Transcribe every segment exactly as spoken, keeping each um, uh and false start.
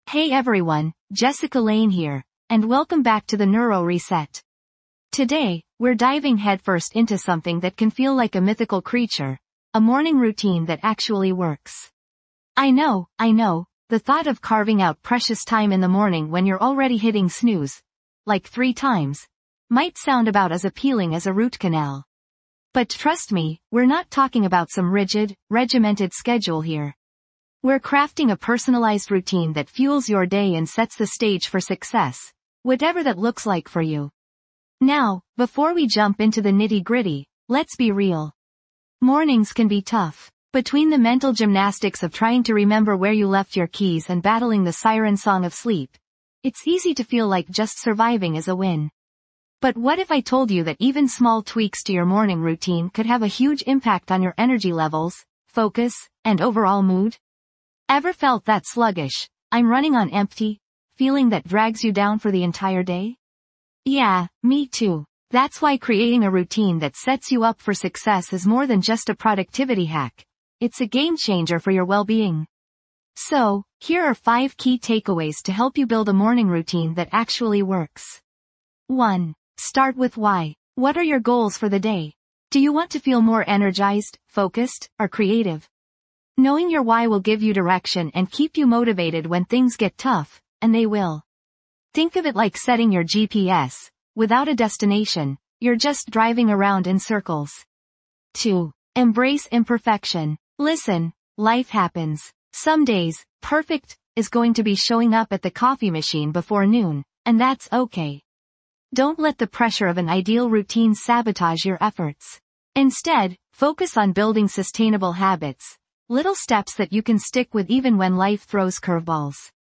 Hey everyone, Jessica Lane here, and welcome back to the Neuro Reset. Today, we're diving headfirst into something that can feel like a mythical creature, a morning routine that actually works. I know, I know, the thought of carving out precious time in the morning when you're already hitting snooze, like three times, might sound about as appealing as a root canal. But trust me, we're not talking about some rigid, regimented schedule here. We're crafting a personalized routine that fuels your day and sets the stage for success, whatever that looks like for you. Now, before we jump into the nitty-gritty, let's be real. Mornings can be tough. Between the mental gymnastics of trying to remember where you left your keys and battling the siren song of sleep, it's easy to feel like just surviving is a win. But what if I told you that even small tweaks to your morning routine could have a huge impact on your energy levels, focus, and overall mood? Ever felt that sluggish, I'm running on empty, feeling that drags you down for the entire day? Yeah, me too. That's why creating a routine that sets you up for success is more than just a productivity hack. It's a game changer for your well-being. So, here are five key takeaways to help you build a morning routine that actually works. one. Start with why. What are your goals for the day? Do you want to feel more energized, focused, or creative? Knowing your why will give you direction and keep you motivated when things get tough, and they will. Think of it like setting your G P S. Without a destination, you're just driving around in circles. two. Embrace imperfection. Listen, life happens. Some days, perfect is going to be showing up at the coffee machine before noon, and that's okay. Don't let the pressure of an ideal routine sabotage your efforts. Instead, focus on building sustainable habits, little steps that you can stick with even when life throws curveballs.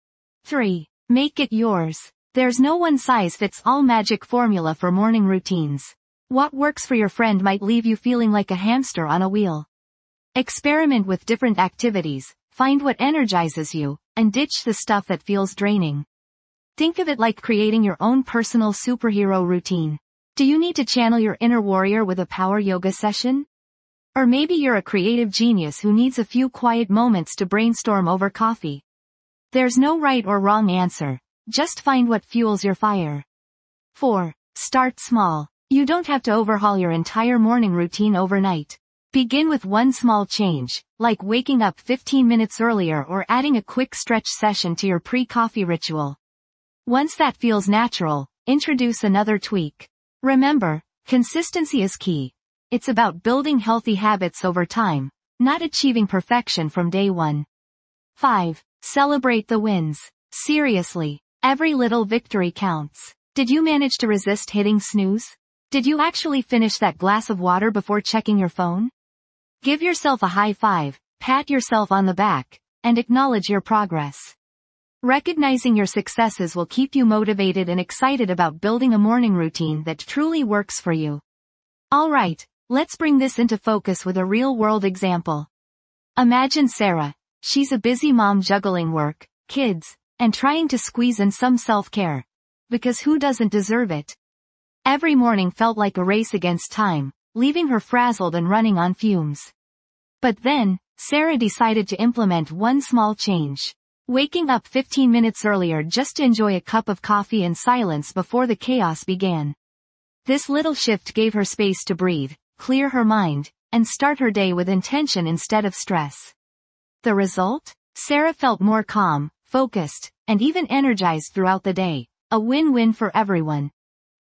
three. Make it yours. There's no one-size-fits-all magic formula for morning routines. What works for your friend might leave you feeling like a hamster on a wheel. Experiment with different activities, find what energizes you, and ditch the stuff that feels draining. Think of it like creating your own personal superhero routine. Do you need to channel your inner warrior with a power yoga session? Or maybe you're a creative genius who needs a few quiet moments to brainstorm over coffee. There's no right or wrong answer, just find what fuels your fire. four. Start small. You don't have to overhaul your entire morning routine overnight. Begin with one small change, like waking up fifteen minutes earlier or adding a quick stretch session to your pre-coffee ritual. Once that feels natural, introduce another tweak. Remember, consistency is key. It's about building healthy habits over time, not achieving perfection from day one. five. Celebrate the wins. Seriously, every little victory counts. Did you manage to resist hitting snooze? Did you actually finish that glass of water before checking your phone? Give yourself a high five, pat yourself on the back, and acknowledge your progress. Recognizing your successes will keep you motivated and excited about building a morning routine that truly works for you. Alright, let's bring this into focus with a real-world example. Imagine Sarah. She's a busy mom juggling work, kids, and trying to squeeze in some self-care. Because who doesn't deserve it? Every morning felt like a race against time, leaving her frazzled and running on fumes. But then, Sarah decided to implement one small change. Waking up fifteen minutes earlier just to enjoy a cup of coffee in silence before the chaos began. This little shift gave her space to breathe, clear her mind, and start her day with intention instead of stress. The result? Sarah felt more calm, focused, and even energized throughout the day. A win-win for everyone.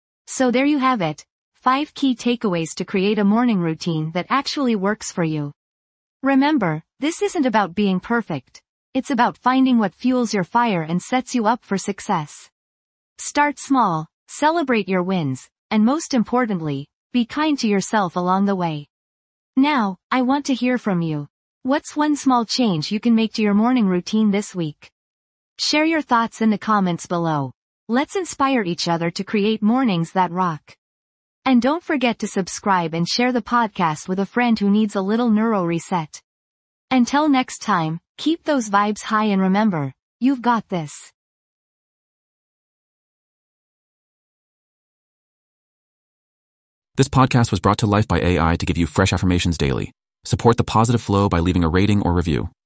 So there you have it, five key takeaways to create a morning routine that actually works for you. Remember, this isn't about being perfect. It's about finding what fuels your fire and sets you up for success. Start small, celebrate your wins, and most importantly, be kind to yourself along the way. Now, I want to hear from you. What's one small change you can make to your morning routine this week? Share your thoughts in the comments below. Let's inspire each other to create mornings that rock. And don't forget to subscribe and share the podcast with a friend who needs a little neuro reset. Until next time, keep those vibes high and remember, you've got this. This podcast was brought to life by A I to give you fresh affirmations daily. Support the positive flow by leaving a rating or review.